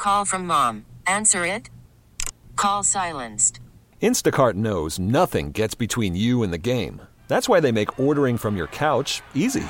Call from mom. Answer it. Call silenced. Instacart knows nothing gets between you and the game. That's why they make ordering from your couch easy.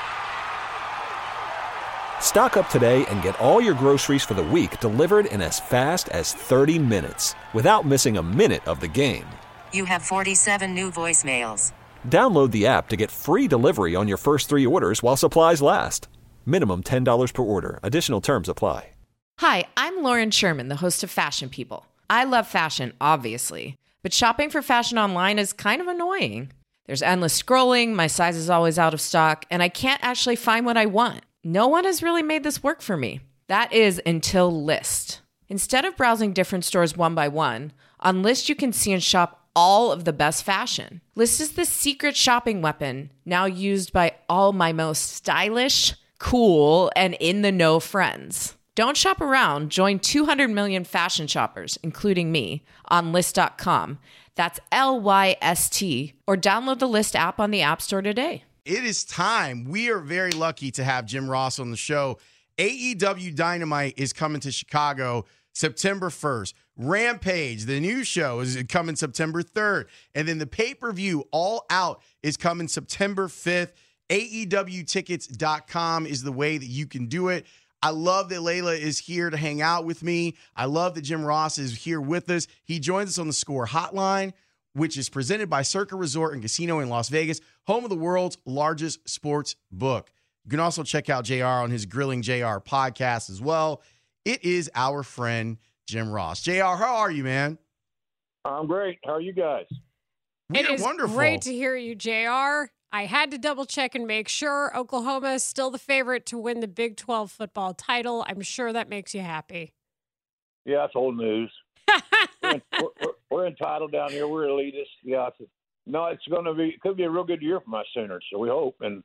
Stock up today and get all your groceries for the week delivered in as fast as 30 minutes without missing a minute of the game. You have 47 new voicemails. Download the app to get free delivery on your first 3 orders while supplies last. Minimum $10 per order. Additional terms apply. Hi, I'm Lauren Sherman, the host of Fashion People. I love fashion, obviously, but shopping for fashion online is kind of annoying. There's endless scrolling, my size is always out of stock, and I can't actually find what I want. No one has really made this work for me. That is until Lyst. Instead of browsing different stores one by one, on Lyst you can see and shop all of the best fashion. Lyst is the secret shopping weapon now used by all my most stylish, cool, and in-the-know friends. Don't shop around. Join 200 million fashion shoppers, including me, on Lyst.com. That's Lyst, or download the Lyst app on the App Store today. It is time. We are very lucky to have Jim Ross on the show. AEW Dynamite is coming to Chicago September 1st. Rampage, the new show, is coming September 3rd. And then the pay-per-view, All Out, is coming September 5th. AEWtickets.com is the way that you can do it. I love that Layla is here to hang out with me. I love that Jim Ross is here with us. He joins us on the Score Hotline, which is presented by Circa Resort and Casino in Las Vegas, home of the world's largest sports book. You can also check out JR on his Grilling JR podcast as well. It is our friend Jim Ross. JR, how are you, man? I'm great. How are you guys? It is wonderful. Great to hear you, JR. I had to double check and make sure Oklahoma is still the favorite to win the Big 12 football title. I'm sure that makes you happy. Yeah, that's old news. we're entitled down here. We're elitist. Yeah, it's going to be. Could be a real good year for my Sooners. So we hope. And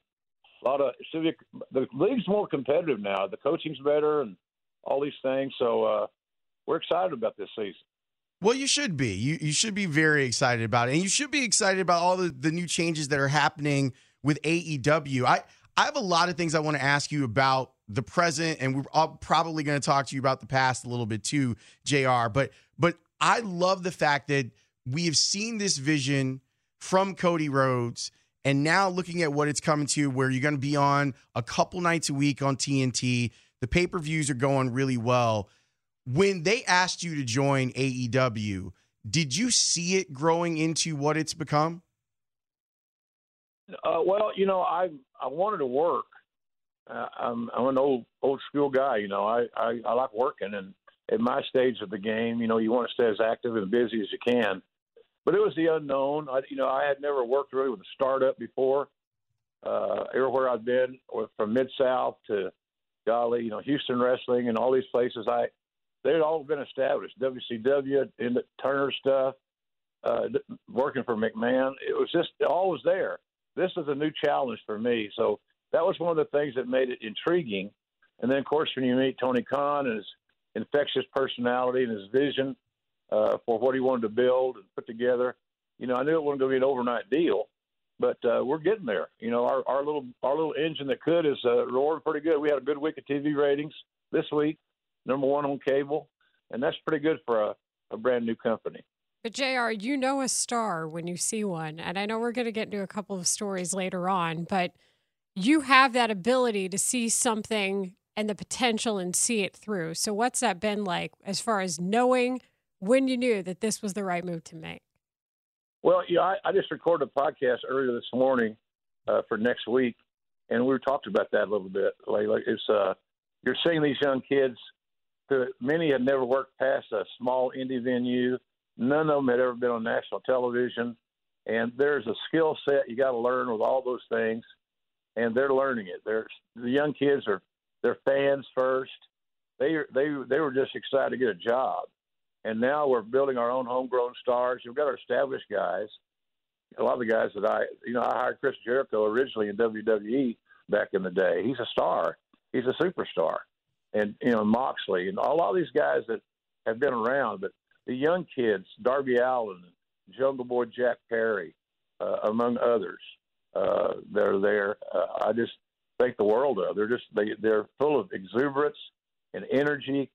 the league's more competitive now. The coaching's better, and all these things. So we're excited about this season. Well, you should be. You should be very excited about it. And you should be excited about all the new changes that are happening with AEW. I have a lot of things I want to ask you about the present, and we're all probably going to talk to you about the past a little bit too, JR. But I love the fact that we have seen this vision from Cody Rhodes, and now looking at what it's coming to, where you're going to be on a couple nights a week on TNT. The pay-per-views are going really well. When they asked you to join AEW, did you see it growing into what it's become? Well, I wanted to work. I'm an old school guy. I like working, and at my stage of the game, you want to stay as active and busy as you can. But it was the unknown. I had never worked really with a startup before. Everywhere I've been, from Mid-South to Houston Wrestling and all these places, they'd all been established. WCW, in the Turner stuff, working for McMahon. It was just all was there. This is a new challenge for me. So that was one of the things that made it intriguing. And then, of course, when you meet Tony Khan and his infectious personality and his vision for what he wanted to build and put together, I knew it wasn't going to be an overnight deal. But we're getting there. Our little engine that could is roaring pretty good. We had a good week of TV ratings this week. #1 on cable, and that's pretty good for a brand new company. But JR, you know a star when you see one, and I know we're going to get into a couple of stories later on, but you have that ability to see something and the potential and see it through. So what's that been like as far as knowing when you knew that this was the right move to make? Well, I just recorded a podcast earlier this morning for next week, and we were talking about that a little bit. Like it's you're seeing these young kids. Many had never worked past a small indie venue. None of them had ever been on national television. And there's a skill set you got to learn with all those things, and they're learning it. The young kids they're fans first. They were just excited to get a job, and now we're building our own homegrown stars. We've got our established guys. A lot of the guys that I hired Chris Jericho originally in WWE back in the day. He's a star. He's a superstar. And, Moxley and a lot of these guys that have been around. But the young kids, Darby Allin, Jungle Boy Jack Perry, among others, they're there. I just think the world of. They're full of exuberance and energy.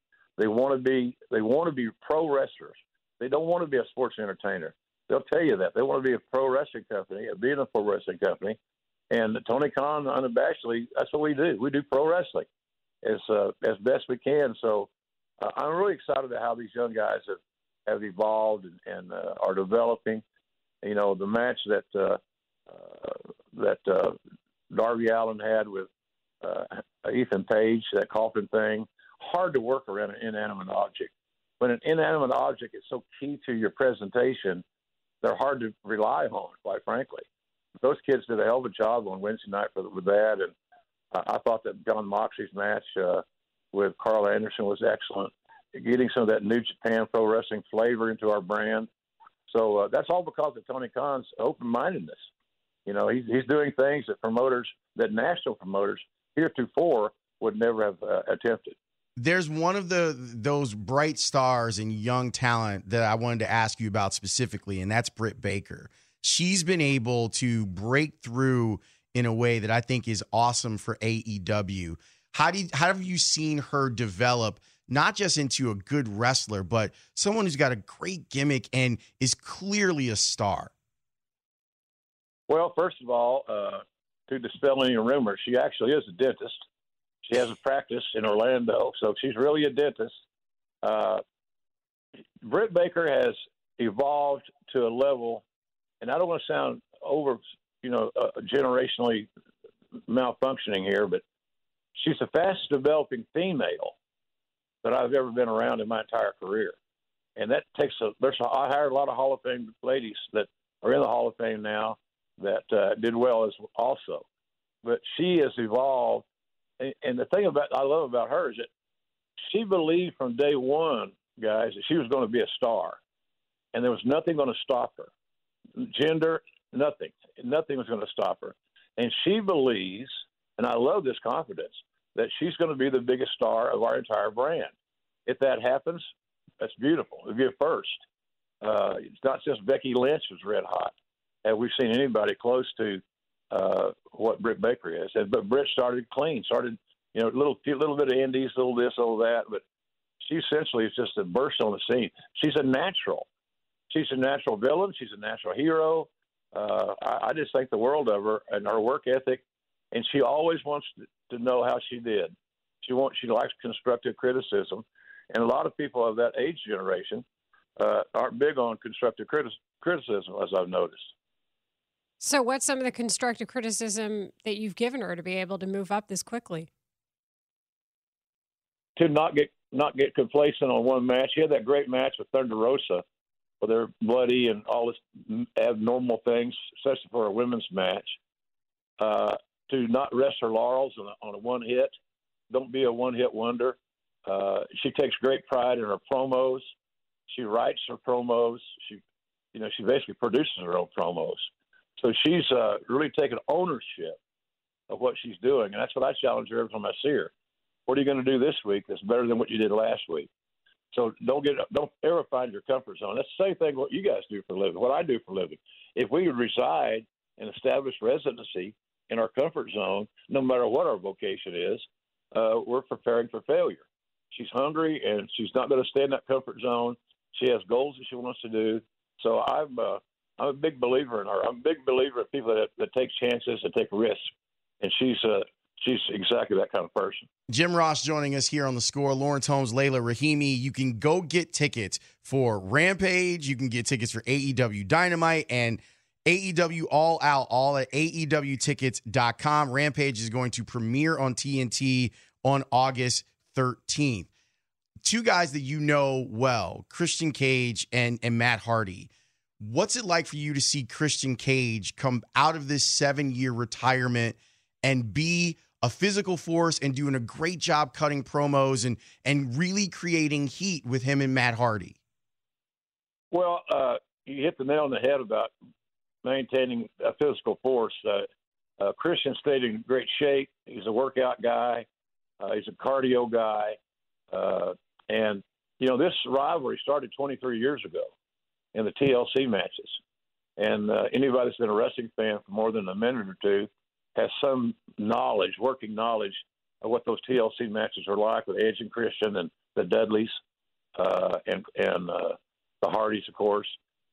They want to be pro wrestlers. They don't want to be a sports entertainer. They'll tell you that. They want to be a pro wrestling company, being a pro wrestling company. And Tony Khan, unabashedly, that's what we do. We do pro wrestling as best we can. So I'm really excited at how these young guys have evolved and are developing. You know, the match that Darby Allin had with Ethan Page, that coffin thing, hard to work around an inanimate object. When an inanimate object is so key to your presentation, they're hard to rely on, quite frankly. Those kids did a hell of a job on Wednesday night with that, and I thought that Jon Moxley's match with Carl Anderson was excellent, getting some of that New Japan Pro Wrestling flavor into our brand. So that's all because of Tony Khan's open-mindedness. You know, he's doing things that national promoters heretofore would never have attempted. There's one of those bright stars and young talent that I wanted to ask you about specifically, and that's Britt Baker. She's been able to break through in a way that I think is awesome for AEW. How have you seen her develop, not just into a good wrestler, but someone who's got a great gimmick and is clearly a star? Well, first of all, to dispel any rumors, she actually is a dentist. She has a practice in Orlando, so she's really a dentist. Britt Baker has evolved to a level, and I don't want to sound generationally malfunctioning here, but she's the fastest developing female that I've ever been around in my entire career. And that takes I hired a lot of Hall of Fame ladies that are in the Hall of Fame now that did well as also. But she has evolved. And the thing I love about her is that she believed from day one, guys, that she was going to be a star. And there was nothing going to stop her. Gender, nothing. Nothing was going to stop her. And she believes, and I love this confidence, that she's going to be the biggest star of our entire brand. If that happens, that's beautiful. It'll be a first. It's not just Becky Lynch was red hot. Have we seen anybody close to what Britt Baker is? But Britt started clean, a little bit of indies, little this, little that. But she essentially is just a burst on the scene. She's a natural. She's a natural villain. She's a natural hero. I just think the world of her and her work ethic. And she always wants to know how she did. She likes constructive criticism. And a lot of people of that age generation aren't big on constructive criticism, as I've noticed. So what's some of the constructive criticism that you've given her to be able to move up this quickly? To not get complacent on one match. She had that great match with Thunder Rosa, where they're bloody and all this abnormal things, especially for a women's match. To not rest her laurels on a one hit. Don't be a one-hit wonder. She takes great pride in her promos. She writes her promos. She basically produces her own promos. So she's really taken ownership of what she's doing, and that's what I challenge her every time I see her. What are you going to do this week that's better than what you did last week? So don't ever find your comfort zone. That's the same thing what you guys do for a living, what I do for a living. If we reside and establish residency in our comfort zone, no matter what our vocation is, we're preparing for failure. She's hungry, and she's not going to stay in that comfort zone. She has goals that she wants to do. So I'm a big believer in her. I'm a big believer in people that take chances, that take risks, and she's exactly that kind of person. Jim Ross joining us here on The Score. Lawrence Holmes, Layla Rahimi. You can go get tickets for Rampage. You can get tickets for AEW Dynamite and AEW All Out, all at AEWtickets.com. Rampage is going to premiere on TNT on August 13th. Two guys that you know well, Christian Cage and Matt Hardy. What's it like for you to see Christian Cage come out of this 7-year retirement and be a physical force and doing a great job cutting promos and really creating heat with him and Matt Hardy? Well, you hit the nail on the head about maintaining a physical force. Christian stayed in great shape. He's a workout guy. He's a cardio guy. And, this rivalry started 23 years ago in the TLC matches. And anybody that's been a wrestling fan for more than a minute or two has some knowledge, working knowledge of what those TLC matches are like with Edge and Christian and the Dudleys, and the Hardys, of course.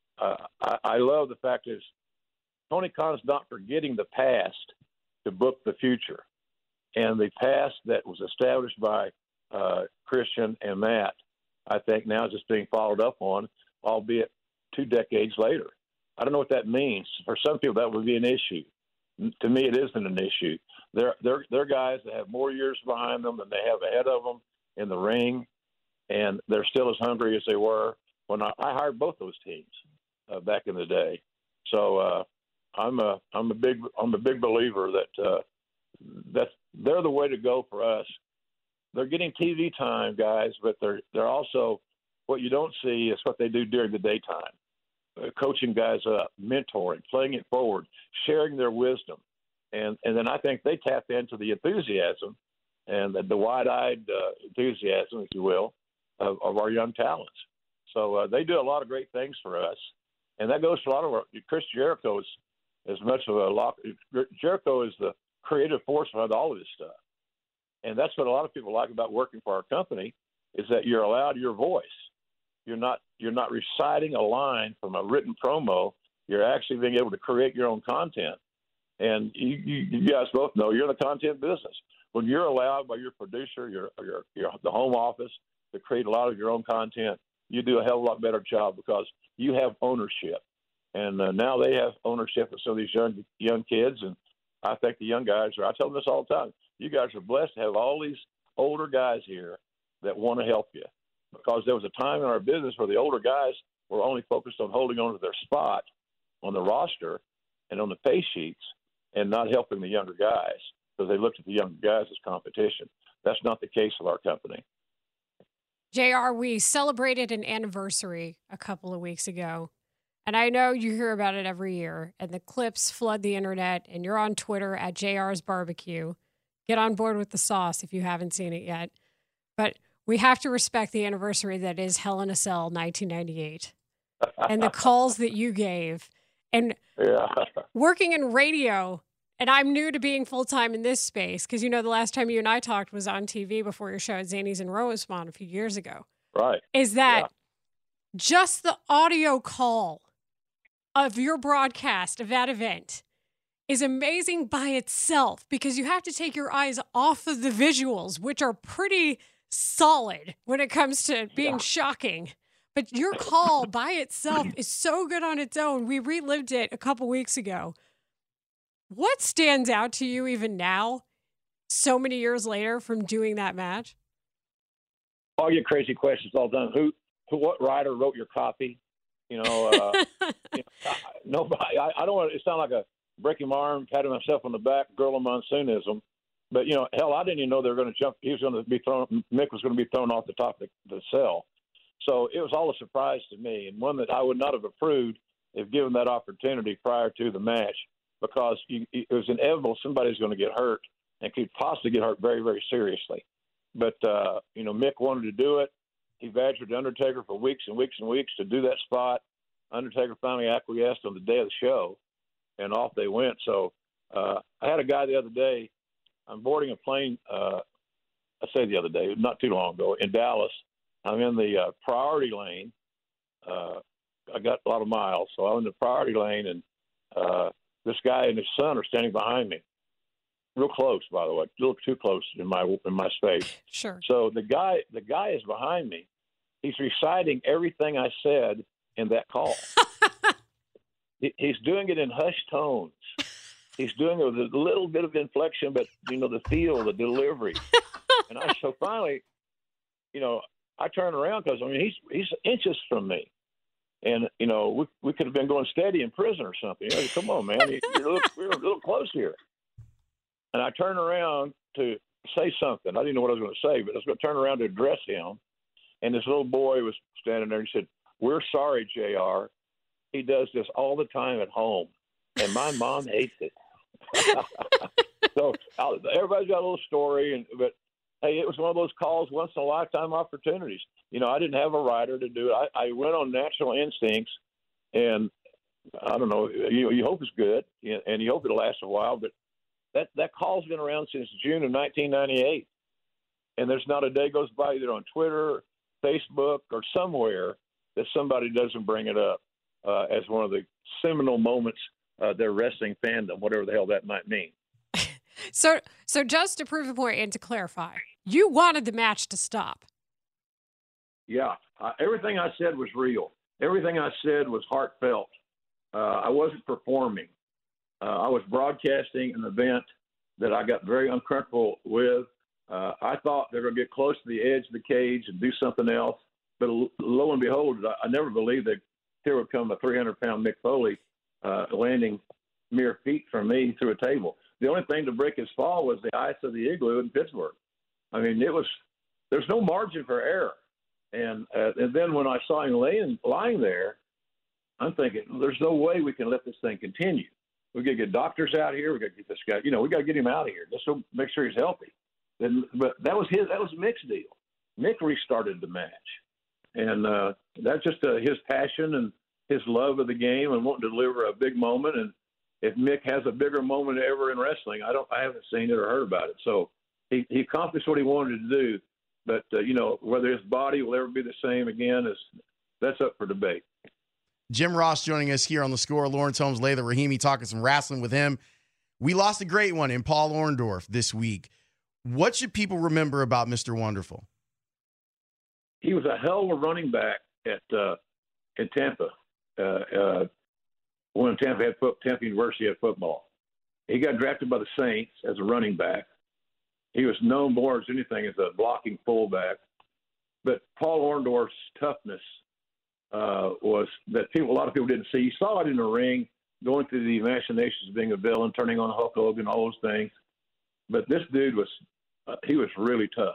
I love the fact is Tony Khan's not forgetting the past to book the future, and the past that was established by Christian and Matt, I think now is just being followed up on, albeit 2 decades later. I don't know what that means. For some people, that would be an issue. To me, it isn't an issue. They're guys that have more years behind them than they have ahead of them in the ring, and they're still as hungry as they were when I hired both those teams back in the day. So I'm a big believer that they're the way to go for us. They're getting TV time, guys, but they're also, what you don't see is what they do during the daytime. Coaching guys up, mentoring, playing it forward, sharing their wisdom. And then I think they tap into the enthusiasm and the wide-eyed enthusiasm, if you will, of our young talents. So they do a lot of great things for us. And that goes for a lot of our – Chris Jericho is as much of a – Jericho is the creative force behind all of this stuff. And that's what a lot of people like about working for our company is that you're allowed your voice. You're not reciting a line from a written promo. You're actually being able to create your own content. And you guys both know you're in the content business. When you're allowed by your producer, your the home office to create a lot of your own content, you do a hell of a lot better job because you have ownership. And now they have ownership of some of these young kids. And I think the young guys I tell them this all the time. You guys are blessed to have all these older guys here that want to help you. Because there was a time in our business where the older guys were only focused on holding on to their spot on the roster and on the pay sheets and not helping the younger guys because they looked at the younger guys as competition. That's not the case of our company. JR, we celebrated an anniversary a couple of weeks ago, and I know you hear about it every year, and the clips flood the internet, and you're on Twitter at JR's Barbecue. Get on board with the sauce if you haven't seen it yet. But we have to respect the anniversary that is Hell in a Cell 1998 and the calls that you gave. And working in radio, and I'm new to being full-time in this space because, the last time you and I talked was on TV before your show at Zanies and Rosemont a few years ago. Right. Is that just the audio call of your broadcast of that event is amazing by itself because you have to take your eyes off of the visuals, which are pretty solid when it comes to being shocking. But your call by itself is so good on its own. We relived it a couple weeks ago. What stands out to you even now, so many years later from doing that match? I get crazy questions all the time. What writer wrote your copy? Nobody. I don't want it to sound like a breaking my arm, patting myself on the back, girl of monsoonism. But, hell, I didn't even know they were going to jump. Mick was going to be thrown off the top of the cell. So it was all a surprise to me, and one that I would not have approved if given that opportunity prior to the match because it was inevitable somebody's going to get hurt and could possibly get hurt very, very seriously. But, Mick wanted to do it. He badgered Undertaker for weeks and weeks and weeks to do that spot. Undertaker finally acquiesced on the day of the show, and off they went. So I had a guy the other day. I'm boarding a plane, I say the other day, not too long ago, in Dallas. I'm in the priority lane. I got a lot of miles, so I'm in the priority lane, and this guy and his son are standing behind me. Real close, by the way, a little too close in my space. Sure. So the guy is behind me. He's reciting everything I said in that call. He's doing it in hushed tones. He's doing it with a little bit of inflection, but, the feel, the delivery. And so finally, I turn around because, he's inches from me. And, we could have been going steady in prison or something. Come on, man. We're a little close here. And I turn around to say something. I didn't know what I was going to say, but I was going to turn around to address him. And this little boy was standing there and he said, "We're sorry, JR. He does this all the time at home. And my mom hates it." So everybody's got a little story, but hey, it was one of those calls, once in a lifetime opportunities. I didn't have a writer to do it. I went on natural instincts, and I don't know. You hope it's good, and you hope it'll last a while. But that call's been around since June of 1998, And there's not a day goes by either on Twitter, Facebook, or somewhere that somebody doesn't bring it up as one of the seminal moments of their wrestling fandom, whatever the hell that might mean. So just to prove the point and to clarify, you wanted the match to stop. Yeah, everything I said was real. Everything I said was heartfelt. I wasn't performing. I was broadcasting an event that I got very uncomfortable with. I thought they were going to get close to the edge of the cage and do something else. But lo and behold, I never believed that here would come a 300-pound Mick Foley landing mere feet from me through a table. The only thing to break his fall was the ice of the igloo in Pittsburgh. I mean, there's no margin for error. And then when I saw him lying there, I'm thinking, there's no way we can let this thing continue. We got to get doctors out here. We got to get this guy. We got to get him out of here just to make sure he's healthy. But that was Mick's deal. Mick restarted the match, and that's just his passion and his love of the game and wanting to deliver a big moment. And if Mick has a bigger moment ever in wrestling, I haven't seen it or heard about it. So he accomplished what he wanted to do. But whether his body will ever be the same again that's up for debate. Jim Ross joining us here on The Score. Lawrence Holmes, Layla Rahimi, talking some wrestling with him. We lost a great one in Paul Orndorff this week. What should people remember about Mr. Wonderful? He was a hell of a running back in Tampa when Tampa University had football. He got drafted by the Saints as a running back. He was known more as anything as a blocking fullback. But Paul Orndorff's toughness was that a lot of people didn't see. You saw it in the ring, going through the machinations of being a villain, turning on Hulk Hogan, all those things. But this dude was really tough.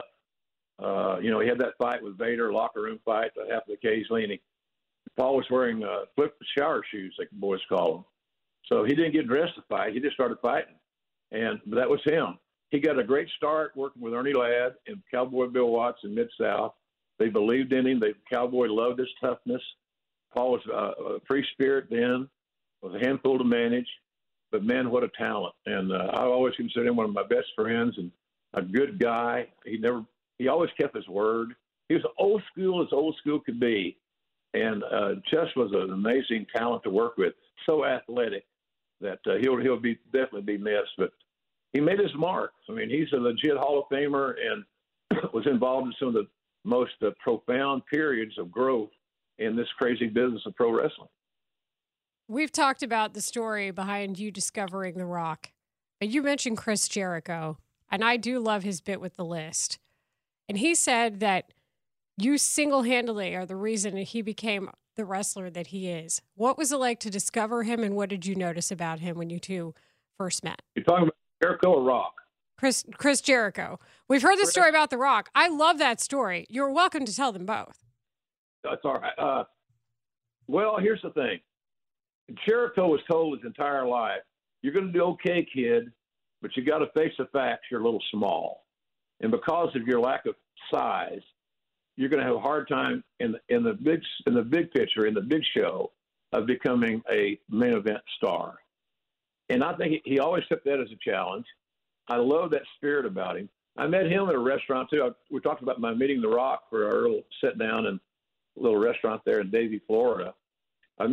He had that fight with Vader, locker room fight that happened occasionally, and Paul was wearing flip shower shoes, like the boys call them. So he didn't get dressed to fight. He just started fighting, and that was him. He got a great start working with Ernie Ladd and Cowboy Bill Watts in Mid-South. They believed in him. Cowboy loved his toughness. Paul was a free spirit then, was a handful to manage. But, man, what a talent. And I always considered him one of my best friends and a good guy. He always kept his word. He was old school as old school could be, and just was an amazing talent to work with. So athletic that he'll definitely be missed. But he made his mark. I mean, he's a legit Hall of Famer and was involved in some of the most profound periods of growth in this crazy business of pro wrestling. We've talked about the story behind you discovering The Rock. You mentioned Chris Jericho, and I do love his bit with the list. And he said that you single-handedly are the reason he became the wrestler that he is. What was it like to discover him, and what did you notice about him when you two first met? You're talking about Jericho or Rock? Chris Jericho. We've heard the story about The Rock. I love that story. You're welcome to tell them both. That's all right. Well, here's the thing. Jericho was told his entire life, you're going to do okay, kid, but you got to face the facts. You're a little small. And because of your lack of size, you're going to have a hard time in the big picture, in the big show, of becoming a main event star. And I think he always took that as a challenge. I love that spirit about him. I met him at a restaurant, too. We talked about my meeting The Rock for our little sit-down in a little restaurant there in Davie, Florida. I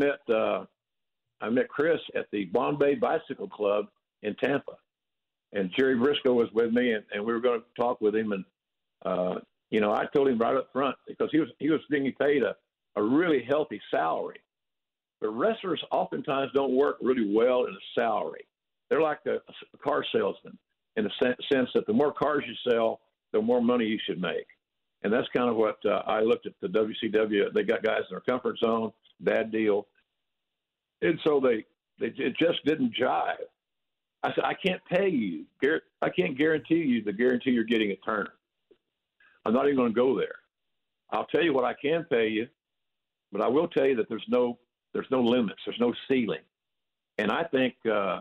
met Chris at the Bombay Bicycle Club in Tampa. And Jerry Briscoe was with me, and we were going to talk with him. And, I told him right up front, because he was being paid a really healthy salary. But wrestlers oftentimes don't work really well in a salary. They're like a car salesman in the sense that the more cars you sell, the more money you should make. And that's kind of what I looked at the WCW. They got guys in their comfort zone, bad deal. And so it just didn't jive. I said, I can't pay you. I can't guarantee you the guarantee you're getting at Turner. I'm not even going to go there. I'll tell you what I can pay you, but I will tell you that there's no limits. There's no ceiling. And I think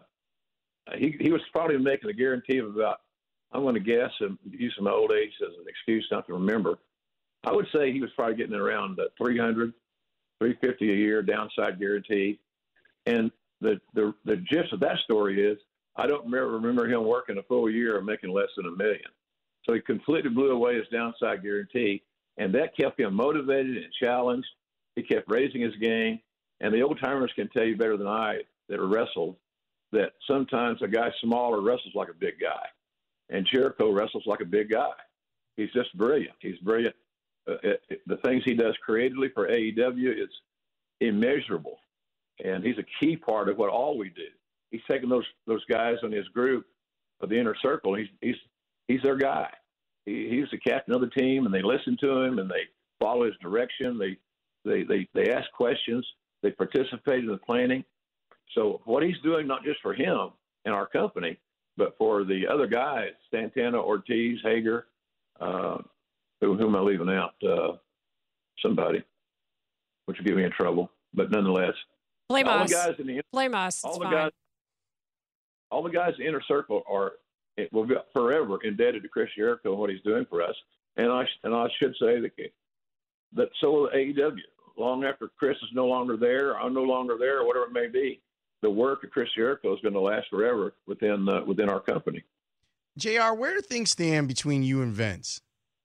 he was probably making a guarantee of about, I'm going to guess and use my old age as an excuse not to remember. I would say he was probably getting around $300, $350 a year downside guarantee. And the gist of that story is I don't remember him working a full year or making less than $1 million. So he completely blew away his downside guarantee, and that kept him motivated and challenged. He kept raising his game, and the old-timers can tell you better than I that are wrestled that sometimes a guy smaller wrestles like a big guy, and Jericho wrestles like a big guy. He's just brilliant. He's brilliant. The things he does creatively for AEW is immeasurable, and he's a key part of what all we do. He's taking those guys in his group of the inner circle. He's their guy. He's the captain of the team, and they listen to him and they follow his direction. They ask questions. They participate in the planning. So what he's doing, not just for him and our company, but for the other guys, Santana, Ortiz, Hager, who am I leaving out? Somebody, which will get me in trouble. But nonetheless, blame all us. The guys in the blame us. All it's the fine. guys, all the guys in the inner circle will be forever indebted to Chris Jericho and what he's doing for us. And I should say that so will AEW. Long after Chris is no longer there, I'm no longer there, or whatever it may be, the work of Chris Jericho is going to last forever within our company. JR, where do things stand between you and Vince?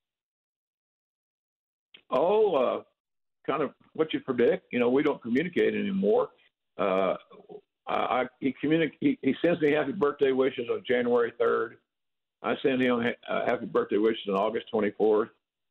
Kind of what you predict. We don't communicate anymore. He sends me happy birthday wishes on January 3rd. I send him happy birthday wishes on August 24th.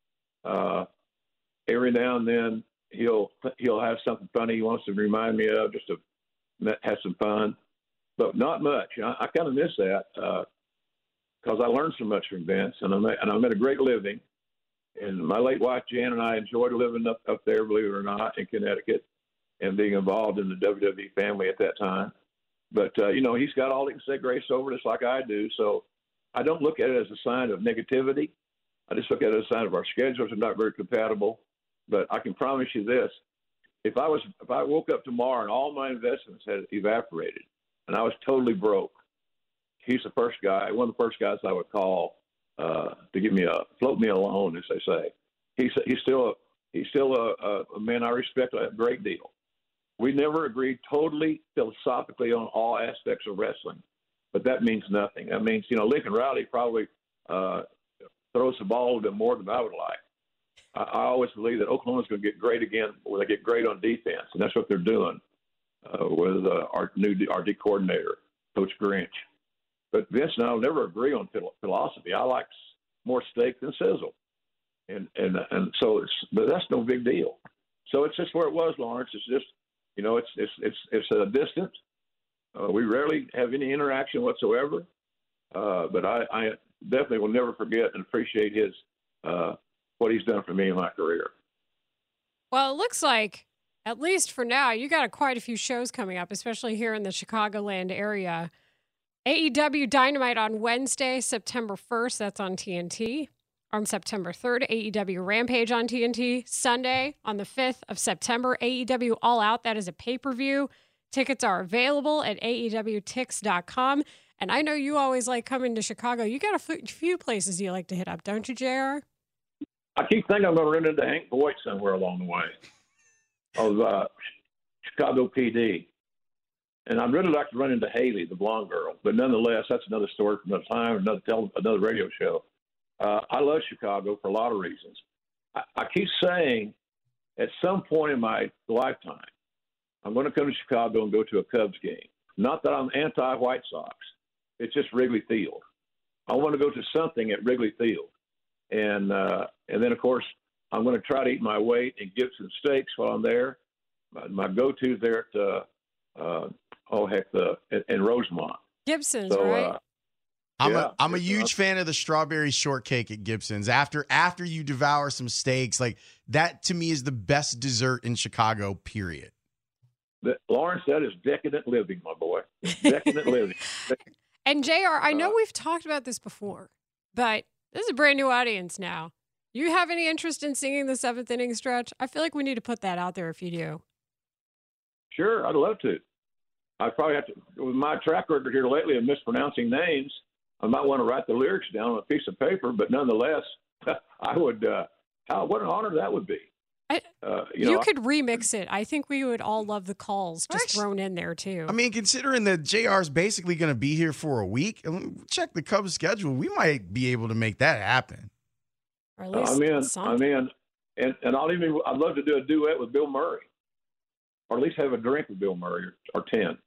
Every now and then he'll have something funny he wants to remind me of, just to have some fun, but not much. I kind of miss that because I learned so much from Vince, and I made a great living. And my late wife Jan and I enjoyed living up there, believe it or not, in Connecticut, and being involved in the WWE family at that time. But he's got all he can say grace over us like I do, so I don't look at it as a sign of negativity. I just look at it as a sign of our schedules are not very compatible. But I can promise you this: if I woke up tomorrow and all my investments had evaporated and I was totally broke, he's the first guy, one of the first guys I would call to give me float me a loan, as they say. He's still a man I respect a great deal. We never agreed totally philosophically on all aspects of wrestling, but that means nothing. That means Lincoln Riley probably throws the ball a little bit more than I would like. I always believe that Oklahoma's going to get great again when they get great on defense, and that's what they're doing with our D coordinator, Coach Grinch. But Vince and I will never agree on philosophy. I like more steak than sizzle, and so but that's no big deal. So it's just where it was, Lawrence. It's just it's a distance. We rarely have any interaction whatsoever, but I definitely will never forget and appreciate his. What he's done for me in my career. Well, it looks like, at least for now, you got quite a few shows coming up, especially here in the Chicagoland area. AEW Dynamite on Wednesday, September 1st. That's on TNT. On September 3rd, AEW Rampage on TNT. Sunday, on the 5th of September, AEW All Out. That is a pay-per-view. Tickets are available at AEWTix.com. And I know you always like coming to Chicago. You got a few places you like to hit up, don't you, JR? I keep thinking I'm going to run into Hank Voigt somewhere along the way of Chicago PD. And I'd really like to run into Haley, the blonde girl. But nonetheless, that's another story for another time, another radio show. I love Chicago for a lot of reasons. I keep saying at some point in my lifetime, I'm going to come to Chicago and go to a Cubs game. Not that I'm anti-White Sox. It's just Wrigley Field. I want to go to something at Wrigley Field. And then, of course, I'm going to try to eat my weight in Gibson Steaks while I'm there. My go-to there at in Rosemont. Gibson's, so, right? I'm a huge fan of the strawberry shortcake at Gibson's. After you devour some steaks, like that to me is the best dessert in Chicago, period. Lawrence, that is decadent living, my boy. Decadent living. And JR, I know we've talked about this before, but this is a brand new audience now. You have any interest in singing the seventh inning stretch? I feel like we need to put that out there if you do. Sure, I'd love to. I probably have to, with my track record here lately of mispronouncing names, I might want to write the lyrics down on a piece of paper, but nonetheless, I would, what an honor that would be. You could remix it. I think we would all love the calls just thrown in there too. I mean, considering that JR's basically going to be here for a week, check the Cubs schedule. We might be able to make that happen. Or at least I'm in, and I'd love to do a duet with Bill Murray, or at least have a drink with Bill Murray, or 10.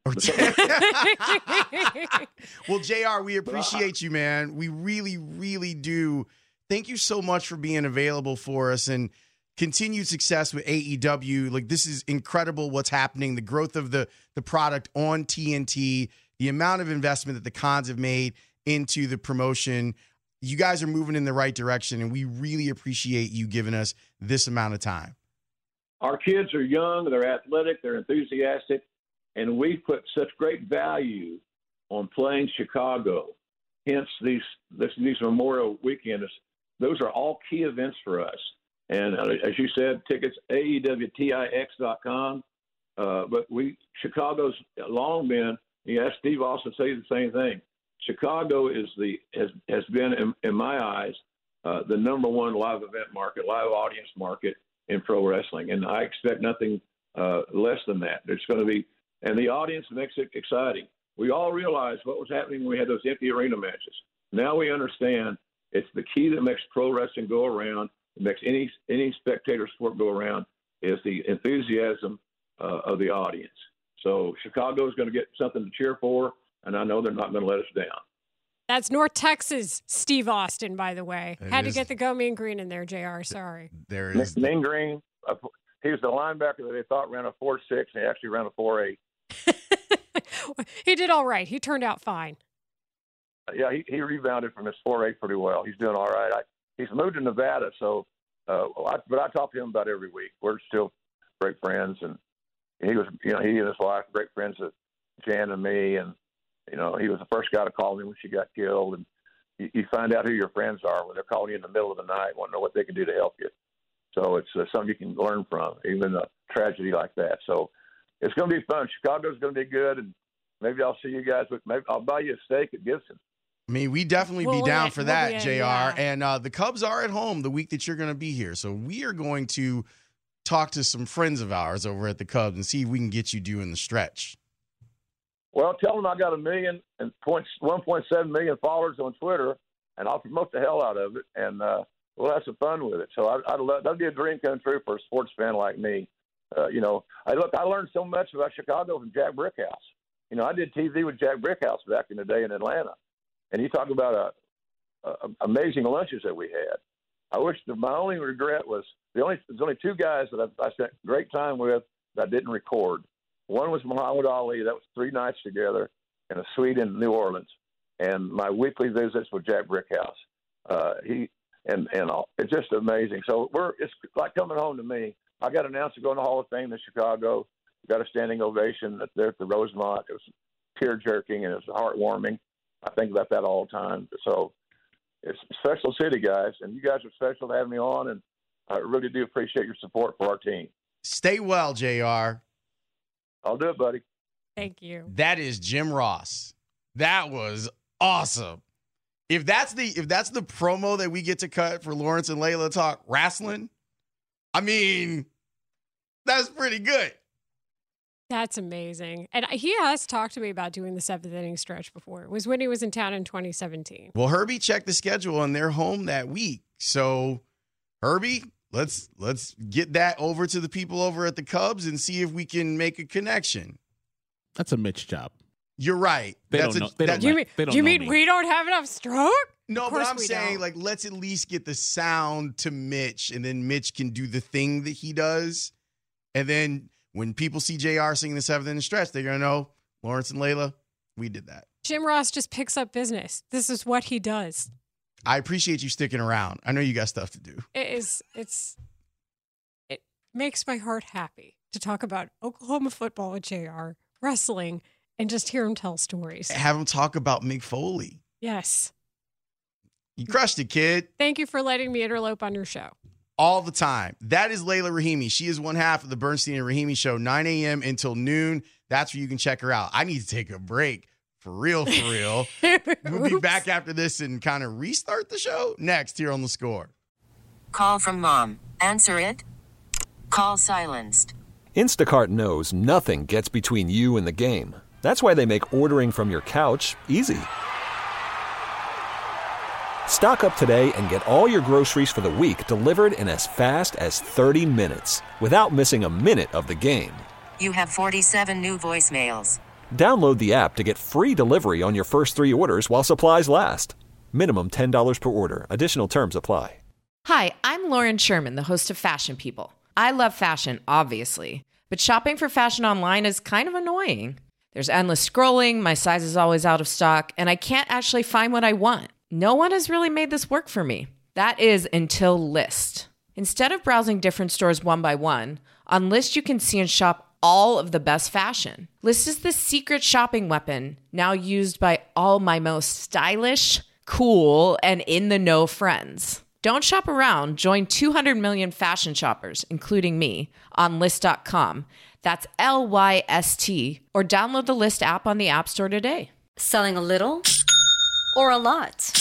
Well, JR, we appreciate you, man. We really, really do. Thank you so much for being available for us, and continued success with AEW. Like, this is incredible what's happening, the growth of the product on TNT, the amount of investment that the Cons have made into the promotion. You guys are moving in the right direction, and we really appreciate you giving us this amount of time. Our kids are young, they're athletic, they're enthusiastic, and we put such great value on playing Chicago. Hence, these Memorial weekends, those are all key events for us. And as you said, tickets, AEWTIX.com. But Chicago's long been, you asked Steve Austin to say the same thing. Chicago has been, in my eyes, the number one live event market, live audience market in pro wrestling. And I expect nothing less than that. It's going to be, and the audience makes it exciting. We all realized what was happening when we had those empty arena matches. Now we understand it's the key that makes pro wrestling go around. It makes any spectator sport go around is the enthusiasm of the audience. So Chicago is going to get something to cheer for, and I know they're not going to let us down. That's North Texas Steve Austin, by the way. Had to get the Go Mean Green in there, JR. Sorry. There is. Mean Green, he was the linebacker that they thought ran a 4.6, and he actually ran a 4.8. He did all right. He turned out fine. Yeah, he rebounded from his 4.8 pretty well. He's doing all right. He's moved to Nevada, so but I talk to him about every week. We're still great friends, and he was, he and his wife great friends with Jan and me, and he was the first guy to call me when she got killed. And you find out who your friends are when they're calling you in the middle of the night, want to know what they can do to help you. So it's something you can learn from, even a tragedy like that. So it's going to be fun. Chicago's going to be good, and maybe I'll see you guys. Maybe I'll buy you a steak at Gibson. I mean, we definitely be down for that, JR. Yeah. And the Cubs are at home the week that you're going to be here. So we are going to talk to some friends of ours over at the Cubs and see if we can get you doing the stretch. Well, tell them I got 1.7 million followers on Twitter, and I'll promote the hell out of it, and we'll have some fun with it. So that'd be a dream come true for a sports fan like me. I learned so much about Chicago from Jack Brickhouse. I did TV with Jack Brickhouse back in the day in Atlanta. And you talk about amazing lunches that we had. I wish my only regret was there's only two guys that I spent great time with that I didn't record. One was Muhammad Ali. That was 3 nights together in a suite in New Orleans. And my weekly visits with Jack Brickhouse. It's just amazing. So it's like coming home to me. I got announced to go in the Hall of Fame in Chicago. Got a standing ovation there at the Rosemont. It was tear-jerking and it was heartwarming. I think about that all the time. So it's a special city, guys, and you guys are special to have me on, and I really do appreciate your support for our team. Stay well, JR. I'll do it, buddy. Thank you. That is Jim Ross. That was awesome. If that's the promo that we get to cut for Lawrence and Layla Talk Wrestling, I mean, that's pretty good. That's amazing. And he has talked to me about doing the 7th inning stretch before. It was when he was in town in 2017. Well, Herbie checked the schedule and they're home that week. So, Herbie, let's get that over to the people over at the Cubs and see if we can make a connection. That's a Mitch job. You're right. They don't know. You mean we don't have enough stroke? No, but I'm saying, let's at least get the sound to Mitch, and then Mitch can do the thing that he does. And then when people see JR singing the 7th inning stretch, they're going to know Lawrence and Layla, we did that. Jim Ross just picks up business. This is what he does. I appreciate you sticking around. I know you got stuff to do. It makes my heart happy to talk about Oklahoma football with JR, wrestling, and just hear him tell stories. Have him talk about Mick Foley. Yes. You crushed it, kid. Thank you for letting me interlope on your show. All the time. That is Layla Rahimi. She is one half of the Bernstein and Rahimi show, 9 a.m. until noon. That's where you can check her out. I need to take a break. For real. We'll be back after this and kind of restart the show next here on The Score. Call from mom. Answer it. Call silenced. Instacart knows nothing gets between you and the game. That's why they make ordering from your couch easy. Stock up today and get all your groceries for the week delivered in as fast as 30 minutes without missing a minute of the game. You have 47 new voicemails. Download the app to get free delivery on your first 3 orders while supplies last. Minimum $10 per order. Additional terms apply. Hi, I'm Lauren Sherman, the host of Fashion People. I love fashion, obviously, but shopping for fashion online is kind of annoying. There's endless scrolling, my size is always out of stock, and I can't actually find what I want. No one has really made this work for me. That is until Lyst. Instead of browsing different stores one by one, on Lyst you can see and shop all of the best fashion. Lyst is the secret shopping weapon now used by all my most stylish, cool, and in-the-know friends. Don't shop around. Join 200 million fashion shoppers, including me, on Lyst.com. That's Lyst, or download the Lyst app on the App Store today. Selling a little or a lot?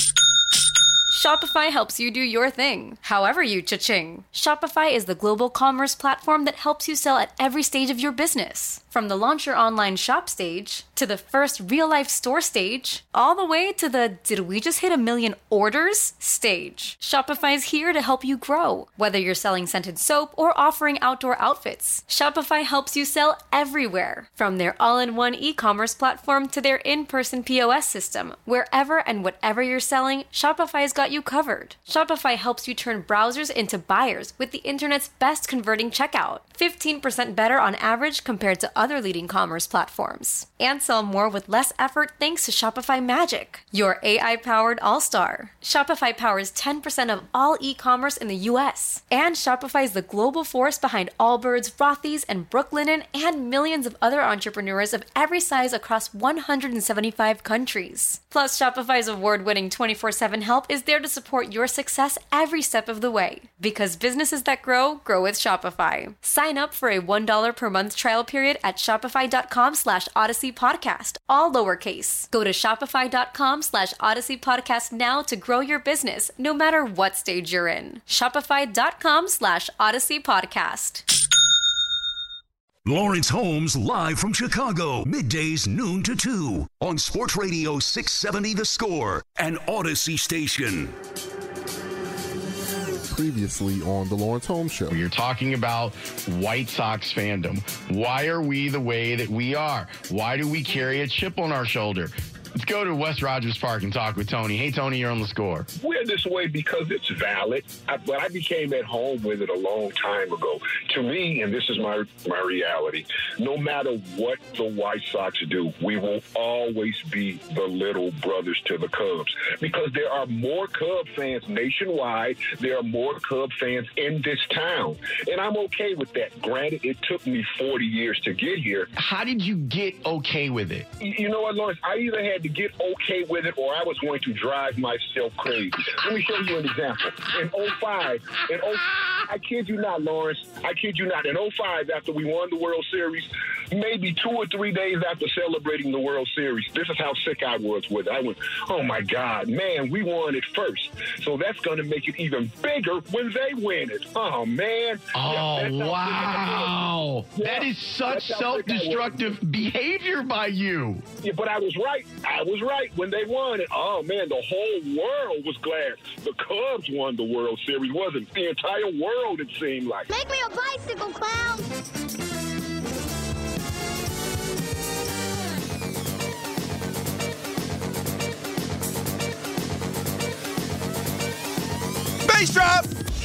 Shopify helps you do your thing, however you cha-ching. Shopify is the global commerce platform that helps you sell at every stage of your business. From the launch your online shop stage, to the first real-life store stage, all the way to the did we just hit 1 million orders stage. Shopify's here to help you grow. Whether you're selling scented soap or offering outdoor outfits, Shopify helps you sell everywhere. From their all-in-one e-commerce platform to their in-person POS system, wherever and whatever you're selling, Shopify's got you covered. Shopify helps you turn browsers into buyers with the internet's best converting checkout. 15% better on average compared to other leading commerce platforms. And sell more with less effort thanks to Shopify Magic, your AI-powered all-star. Shopify powers 10% of all e-commerce in the US. And Shopify is the global force behind Allbirds, Rothy's, and Brooklinen, and millions of other entrepreneurs of every size across 175 countries. Plus, Shopify's award-winning 24/7 help is there to support your success every step of the way. Because businesses that grow, grow with Shopify. Sign up for a $1 per month trial period at shopify.com/Odyssey Podcast, all lowercase. Go to shopify.com/Odyssey Podcast now to grow your business, no matter what stage you're in. Shopify.com/Odyssey Podcast. Lawrence Holmes live from Chicago, middays noon to 2 on Sports Radio 670 The Score, an Odyssey station. Previously on the Lawrence Holmes Show. You're talking about White Sox fandom. Why are we the way that we are? Why do we carry a chip on our shoulder? Let's go to West Rogers Park and talk with Tony. Hey, Tony, you're on The Score. We're this way because it's valid, but I became at home with it a long time ago. To me, and this is my reality, no matter what the White Sox do, we will always be the little brothers to the Cubs because there are more Cub fans nationwide. There are more Cub fans in this town, and I'm okay with that. Granted, it took me 40 years to get here. How did you get okay with it? You know what, Lawrence? I either had to get okay with it or I was going to drive myself crazy. Let me show you an example. In 05, I kid you not, Lawrence, I kid you not, in 05, after we won the World Series, maybe 2 or 3 days after celebrating the World Series, this is how sick I was with it. I went, oh my God, man, we won it first. So that's going to make it even bigger when they win it. Oh, man. Oh, yeah, wow. That is such self-destructive behavior by you. Yeah, but I was right. I was right when they won it. Oh, man, the whole world was glad. The Cubs won the World Series, wasn't the entire world, it seemed like. Make me a bicycle, clown! Bass drop!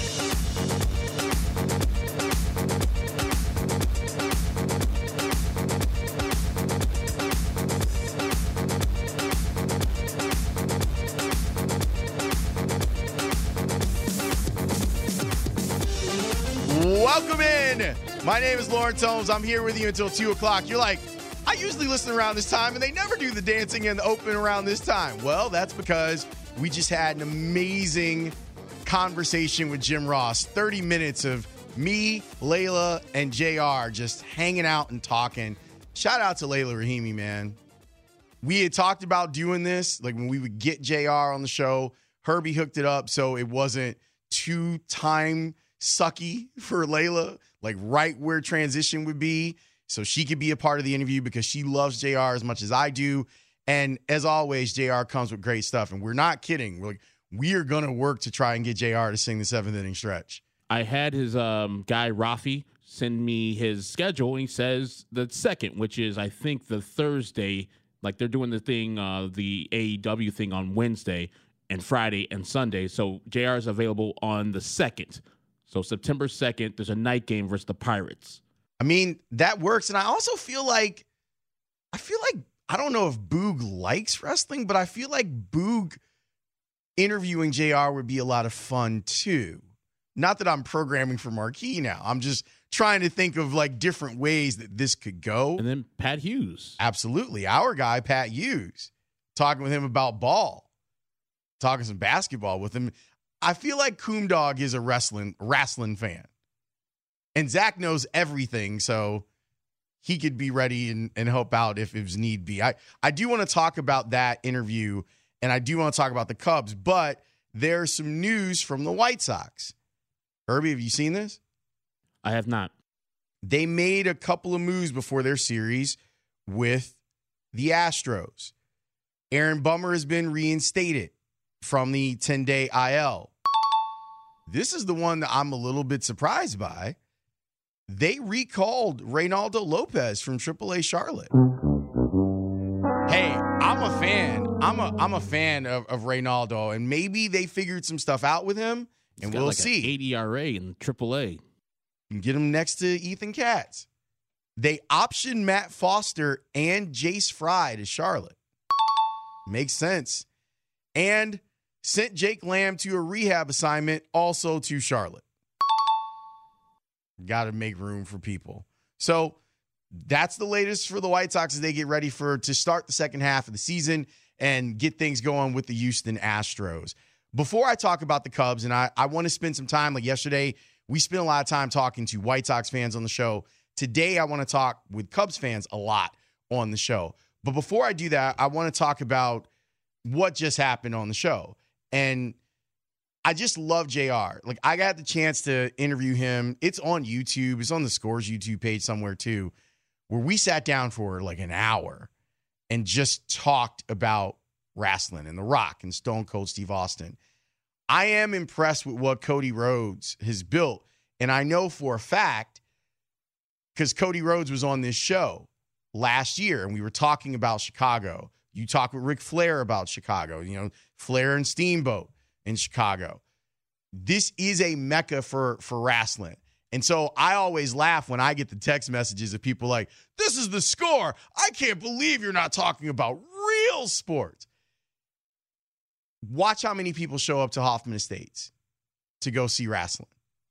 Welcome in. My name is Lawrence Holmes. I'm here with you until 2 o'clock. You're like, I usually listen around this time, and they never do the dancing in the open around this time. Well, that's because we just had an amazing conversation with Jim Ross. 30 minutes of me, Layla, and JR just hanging out and talking. Shout out to Layla Rahimi, man. We had talked about doing this, like when we would get JR on the show. Herbie hooked it up so it wasn't too time sucky for Layla. like right where transition would be, so she could be a part of the interview because she loves JR as much as I do. And as always, JR comes with great stuff. And we're not kidding. We are going to work to try and get JR to sing the 7th inning stretch. I had his guy, Rafi, send me his schedule. And he says the 2nd, which is, I think, the Thursday. Like they're doing the thing, the AEW thing on Wednesday and Friday and Sunday. So JR is available on the 2nd. So September 2nd, there's a night game versus the Pirates. I mean, that works. And I also feel like, I don't know if Boog likes wrestling, but I feel like Boog interviewing JR would be a lot of fun too. Not that I'm programming for Marquee now. I'm just trying to think of like different ways that this could go. And then Pat Hughes. Absolutely. Our guy, Pat Hughes, talking with him about ball, talking some basketball with him. I feel like Coomdog is a wrestling fan. And Zach knows everything, so he could be ready and help out if it was need be. I do want to talk about that interview, and I do want to talk about the Cubs, but there's some news from the White Sox. Herbie, have you seen this? I have not. They made a couple of moves before their series with the Astros. Aaron Bummer has been reinstated from the 10-day IL. This is the one that I'm a little bit surprised by. They recalled Reynaldo Lopez from AAA Charlotte. Hey, I'm a fan. I'm a fan of Reynaldo, and maybe they figured some stuff out with him, and we'll see. 8 ERA in AAA. And get him next to Ethan Katz. They optioned Matt Foster and Jace Fry to Charlotte. Makes sense. And sent Jake Lamb to a rehab assignment, also to Charlotte. Got to make room for people. So that's the latest for the White Sox as they get ready to start the second half of the season and get things going with the Houston Astros. Before I talk about the Cubs, and I want to spend some time, like yesterday, we spent a lot of time talking to White Sox fans on the show. Today, I want to talk with Cubs fans a lot on the show. But before I do that, I want to talk about what just happened on the show. And I just love JR. Like, I got the chance to interview him. It's on YouTube. It's on the Scores YouTube page somewhere too, where we sat down for like an hour and just talked about wrestling and The Rock and Stone Cold Steve Austin. I am impressed with what Cody Rhodes has built. And I know for a fact, because Cody Rhodes was on this show last year and we were talking about Chicago. You talk with Ric Flair about Chicago, Flair and Steamboat in Chicago. This is a mecca for wrestling. And so I always laugh when I get the text messages of people like, this is the Score. I can't believe you're not talking about real sports. Watch how many people show up to Hoffman Estates to go see wrestling.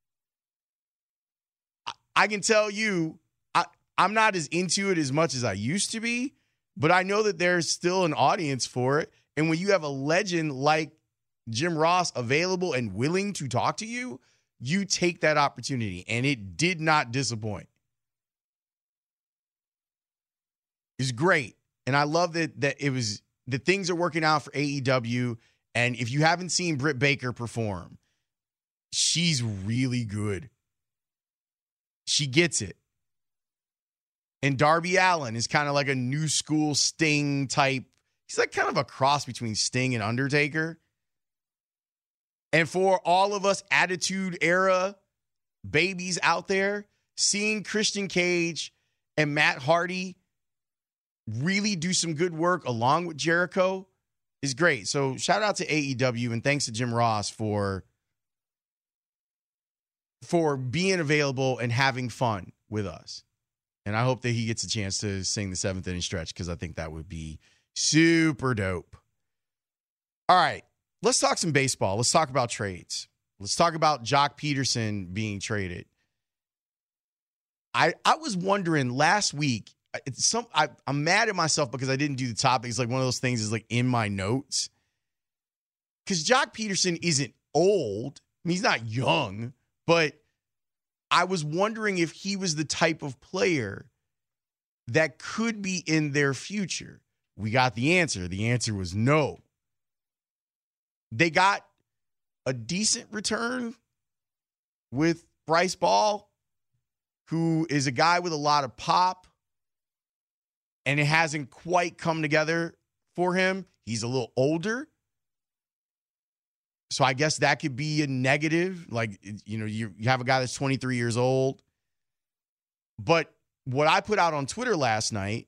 I can tell you, I'm not as into it as much as I used to be, but I know that there's still an audience for it. And when you have a legend like Jim Ross available and willing to talk to you, you take that opportunity. And it did not disappoint. It's great. And I love that things are working out for AEW. And if you haven't seen Britt Baker perform, she's really good. She gets it. And Darby Allin is kind of like a new school Sting type. He's like kind of a cross between Sting and Undertaker. And for all of us Attitude Era babies out there, seeing Christian Cage and Matt Hardy really do some good work along with Jericho is great. So shout out to AEW and thanks to Jim Ross for being available and having fun with us. And I hope that he gets a chance to sing the 7th inning stretch because I think that would be super dope. All right, let's talk some baseball. Let's talk about trades. Let's talk about Jock Peterson being traded. I was wondering last week, I'm mad at myself because I didn't do the topic. It's like one of those things is like in my notes. Because Jock Peterson isn't old. I mean, he's not young, but I was wondering if he was the type of player that could be in their future. We got the answer. The answer was no. They got a decent return with Bryce Ball. who is a guy with a lot of pop, and it hasn't quite come together for him. He's a little older. So I guess that could be a negative. Like, you have a guy that's 23 years old. But what I put out on Twitter last night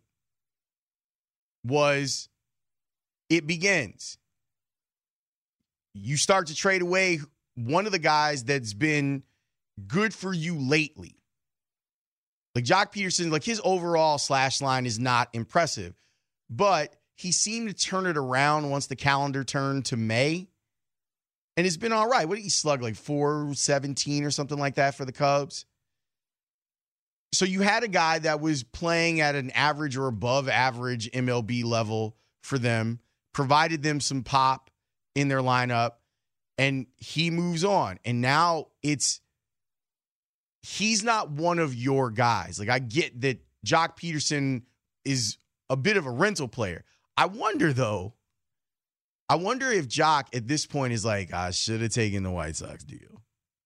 was it begins. You start to trade away one of the guys that's been good for you lately. Like Jock Peterson, like his overall slash line is not impressive, but he seemed to turn it around once the calendar turned to May. And it's been all right. What did he slug? Like 417 or something like that for the Cubs? So you had a guy that was playing at an average or above average MLB level for them, provided them some pop in their lineup, and he moves on. And now he's not one of your guys. Like, I get that Jock Peterson is a bit of a rental player. I wonder if Jock at this point is like, I should have taken the White Sox deal.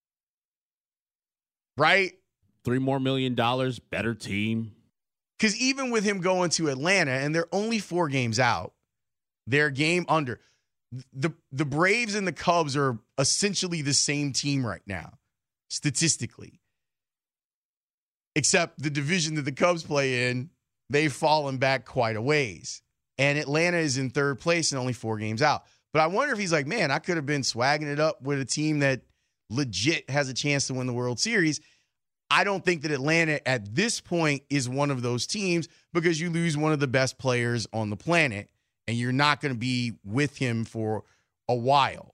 Right? $3 million, better team. Because even with him going to Atlanta, and they're only 4 games out, they're game under. The Braves and the Cubs are essentially the same team right now, statistically. Except the division that the Cubs play in, they've fallen back quite a ways. And Atlanta is in 3rd place and only 4 games out. But I wonder if he's like, man, I could have been swagging it up with a team that legit has a chance to win the World Series. I don't think that Atlanta at this point is one of those teams, because you lose one of the best players on the planet and you're not going to be with him for a while.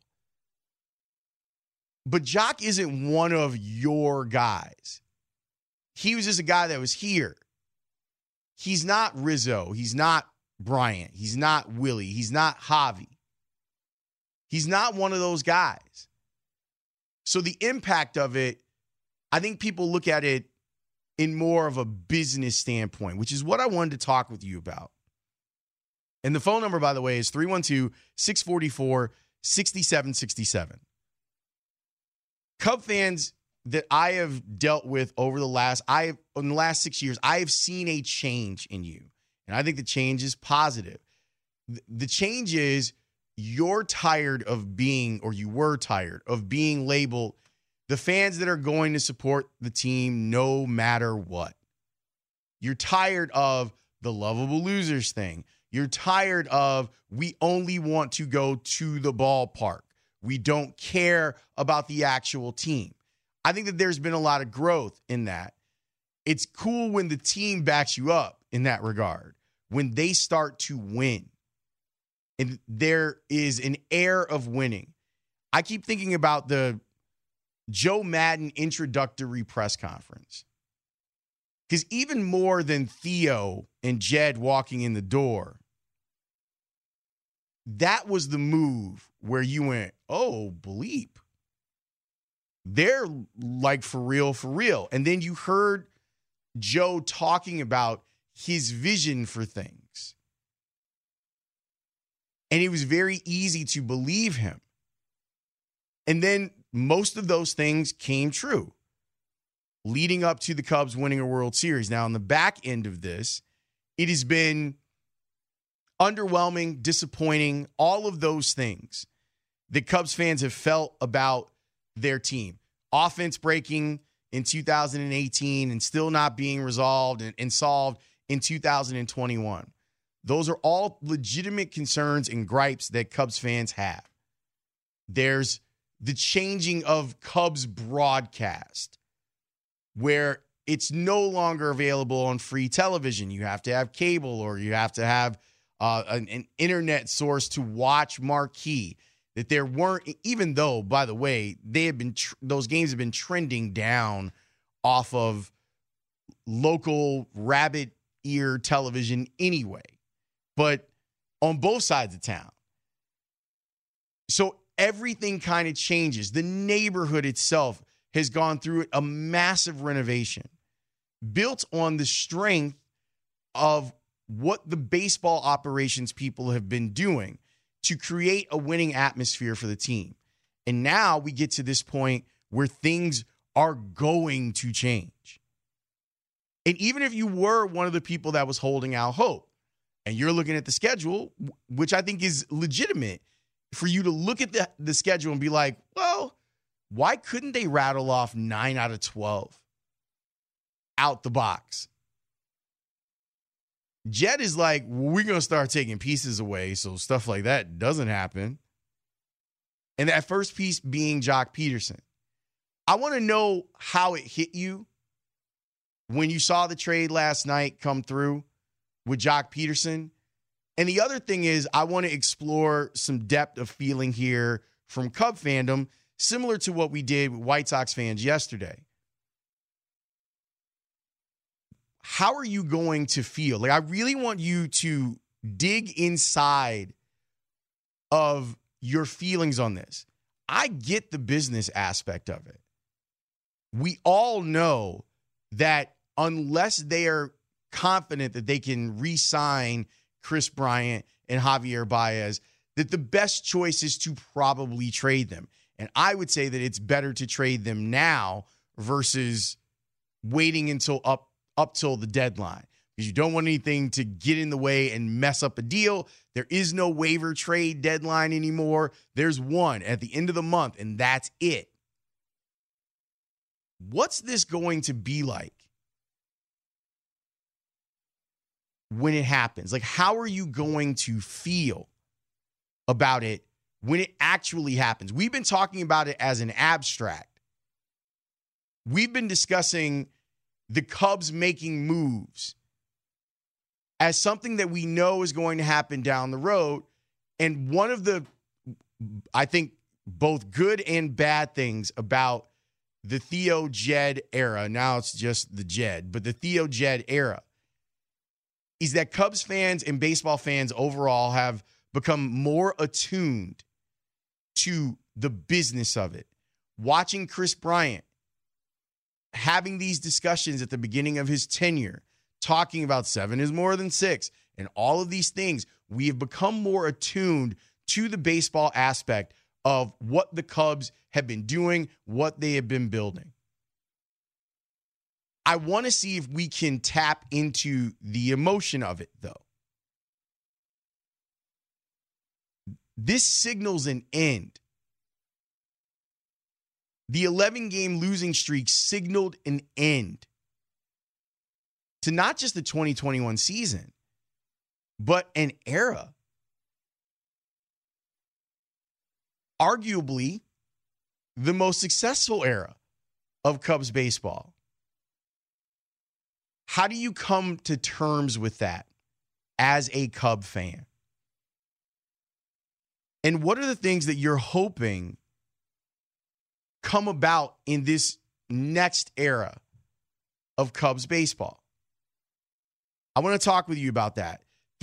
But Jock isn't one of your guys. He was just a guy that was here. He's not Rizzo. He's not Bryant. He's not Willie. He's not Javi. He's not one of those guys. So the impact of it, I think people look at it in more of a business standpoint, which is what I wanted to talk with you about. And the phone number, by the way, is 312-644-6767. Cub fans that I have dealt with in the last 6 years, I have seen a change in you. And I think the change is positive. The change is you were tired of being labeled the fans that are going to support the team no matter what. You're tired of the lovable losers thing. You're tired of, we only want to go to the ballpark. We don't care about the actual team. I think that there's been a lot of growth in that. It's cool when the team backs you up in that regard, when they start to win. And there is an air of winning. I keep thinking about the Joe Madden introductory press conference. Because even more than Theo and Jed walking in the door, that was the move where you went, oh, bleep. They're like for real. And then you heard Joe talking about his vision for things. And it was very easy to believe him. And then most of those things came true, leading up to the Cubs winning a World Series. Now, on the back end of this, it has been underwhelming, disappointing, all of those things that Cubs fans have felt about their team. Offense breaking in 2018 and still not being resolved and solved in 2021. Those are all legitimate concerns and gripes that Cubs fans have. There's the changing of Cubs broadcast, where it's no longer available on free television. You have to have cable, or you have to have an internet source to watch marquee. That there weren't, even though, by the way, they have been those games have been trending down off of local rabbit ear television anyway, but on both sides of town. So everything kind of changes. The neighborhood itself has gone through a massive renovation built on the strength of what the baseball operations people have been doing to create a winning atmosphere for the team. And now we get to this point where things are going to change. And even if you were one of the people that was holding out hope and you're looking at the schedule, which I think is legitimate for you to look at the schedule and be like, well, why couldn't they rattle off 9 out of 12 out the box? Jed is like, we're going to start taking pieces away so stuff like that doesn't happen. And that first piece being Jock Peterson. I want to know how it hit you when you saw the trade last night come through with Jock Peterson. And the other thing is, I want to explore some depth of feeling here from Cub fandom, similar to what we did with White Sox fans yesterday. How are you going to feel? Like, I really want you to dig inside of your feelings on this. I get the business aspect of it. We all know that unless they are confident that they can re-sign Chris Bryant and Javier Baez, that the best choice is to probably trade them. And I would say that it's better to trade them now versus waiting until up till the deadline, because you don't want anything to get in the way and mess up a deal. There is no waiver trade deadline anymore. There's one at the end of the month, and that's it. What's this going to be like when it happens? Like, how are you going to feel about it when it actually happens? We've been talking about it as an abstract. We've been discussing the Cubs making moves as something that we know is going to happen down the road. And one of the, I think, both good and bad things about the Theo Jed era, now it's just the Jed, but the Theo Jed era, is that Cubs fans and baseball fans overall have become more attuned to the business of it. Watching Chris Bryant having these discussions at the beginning of his tenure, talking about 7 is more than 6, and all of these things, we have become more attuned to the baseball aspect of what the Cubs have been doing, what they have been building. I want to see if we can tap into the emotion of it, though. This signals an end. The 11-game losing streak signaled an end to not just the 2021 season, but an era. Arguably, the most successful era of Cubs baseball. How do you come to terms with that as a Cub fan? And what are the things that you're hoping come about in this next era of Cubs baseball? I want to talk with you about that.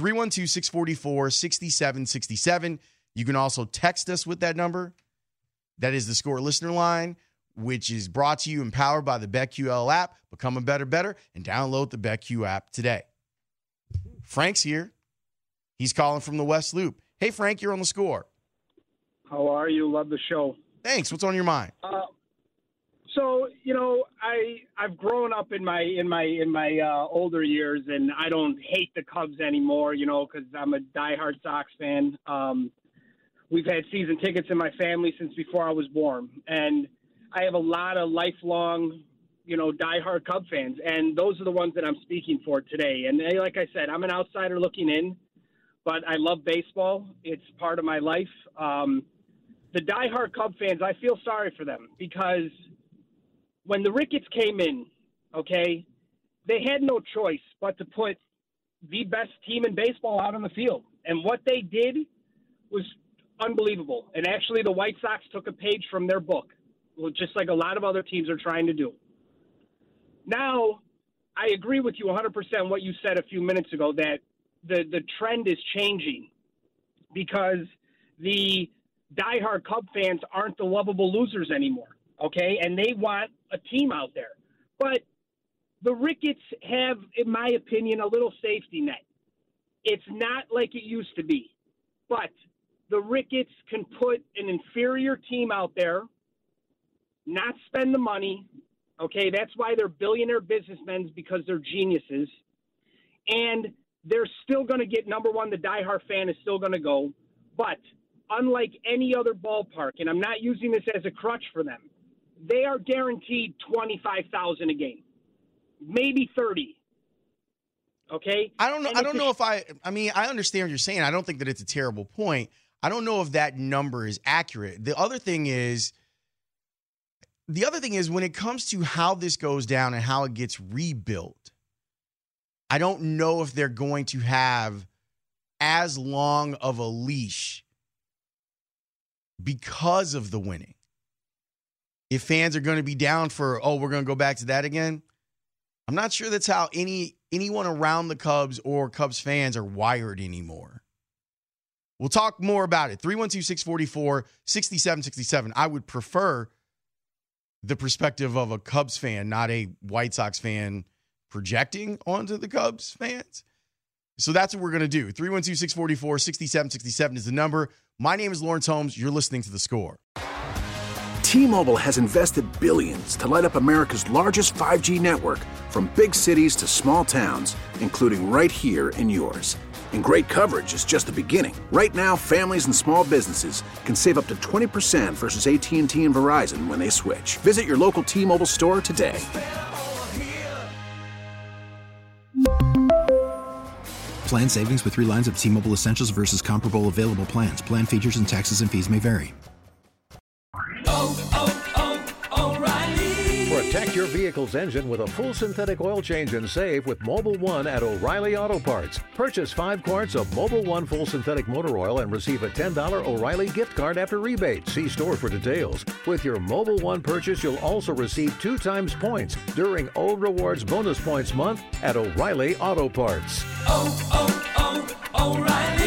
312-644-6767. You can also text us with that number. That is the Score listener line, which is brought to you and powered by the BetQL app. Become a better, and download the BetQ app today. Frank's here. He's calling from the West Loop. Hey, Frank, you're on the Score. How are you? Love the show. Thanks. What's on your mind? So, you know, I've grown up in my older years, and I don't hate the Cubs anymore, you know, because I'm a diehard Sox fan. We've had season tickets in my family since before I was born, and I have a lot of lifelong, you know, diehard Cub fans, and those are the ones that I'm speaking for today. And like I said, I'm an outsider looking in, but I love baseball. It's part of my life. The diehard Cub fans, I feel sorry for them because when the Ricketts came in, okay, they had no choice but to put the best team in baseball out on the field. And what they did was unbelievable. And actually, the White Sox took a page from their book, just like a lot of other teams are trying to do. Now, I agree with you 100% what you said a few minutes ago, that the trend is changing because the diehard Cub fans aren't the lovable losers anymore, okay? And they want a team out there. But the Ricketts have, in my opinion, a little safety net. It's not like it used to be. But the Ricketts can put an inferior team out there, not spend the money, Okay, that's why they're billionaire businessmen, because they're geniuses. And they're still going to get, number one, the diehard fan is still going to go. But unlike any other ballpark, and I'm not using this as a crutch for them, they are guaranteed $25,000 a game, maybe 30. Okay? I don't know. I understand what you're saying. I don't think that it's a terrible point. I don't know if that number is accurate. The other thing is when it comes to how this goes down and how it gets rebuilt, I don't know if they're going to have as long of a leash because of the winning. If fans are going to be down for, we're going to go back to that again, I'm not sure that's how anyone around the Cubs or Cubs fans are wired anymore. We'll talk more about it. 312-644-6767. I would prefer the perspective of a Cubs fan, not a White Sox fan projecting onto the Cubs fans. So that's what we're going to do. 312-644-6767 is the number. My name is Lawrence Holmes. You're listening to The Score. T-Mobile has invested billions to light up America's largest 5G network, from big cities to small towns, including right here in yours. And great coverage is just the beginning. Right now, families and small businesses can save up to 20% versus AT&T and Verizon when they switch. Visit your local T-Mobile store today. Plan savings with 3 lines of T-Mobile Essentials versus comparable available plans. Plan features and taxes and fees may vary. Protect your vehicle's engine with a full synthetic oil change and save with Mobil 1 at O'Reilly Auto Parts. Purchase 5 quarts of Mobil 1 full synthetic motor oil and receive a $10 O'Reilly gift card after rebate. See store for details. With your Mobil 1 purchase, you'll also receive 2 times points during O Rewards Bonus Points Month at O'Reilly Auto Parts. O'Reilly.